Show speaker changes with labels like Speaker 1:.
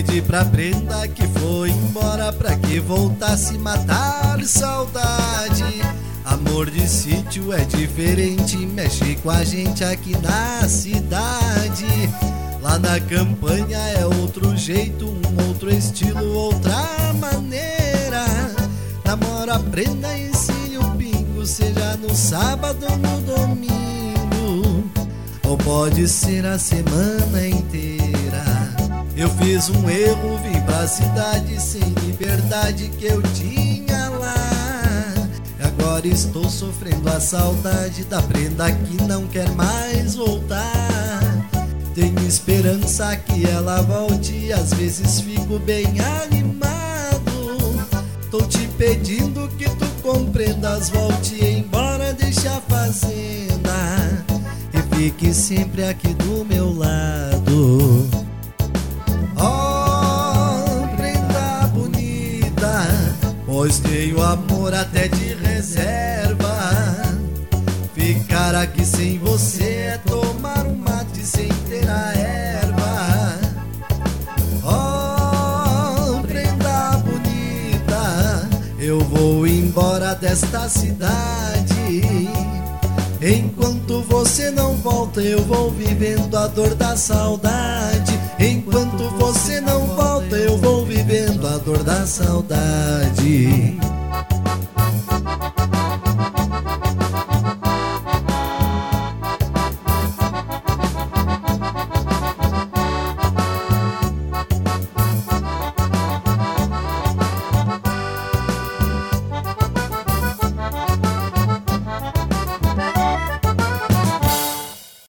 Speaker 1: Pedi pra prenda que foi embora pra que voltasse matar saudade. Amor de sítio é diferente, mexe com a gente aqui na cidade. Lá na campanha é outro jeito, um outro estilo, outra maneira. Namora, prenda, ensine o pingo, seja no sábado ou no domingo, ou pode ser a semana inteira. Eu fiz um erro, vim pra cidade sem liberdade que eu tinha lá. Agora estou sofrendo a saudade da prenda que não quer mais voltar. Tenho esperança que ela volte, às vezes fico bem animado. Tô te pedindo que tu compreendas, volte embora, deixe a fazenda e fique sempre aqui do meu lado. Oh, prenda bonita, pois tenho amor até de reserva. Ficar aqui sem você é tomar um mate sem ter a erva. Oh, prenda bonita, eu vou embora desta cidade. Enquanto você não volta, eu vou vivendo a dor da saudade. Enquanto você não volta, eu vou vivendo a dor da saudade.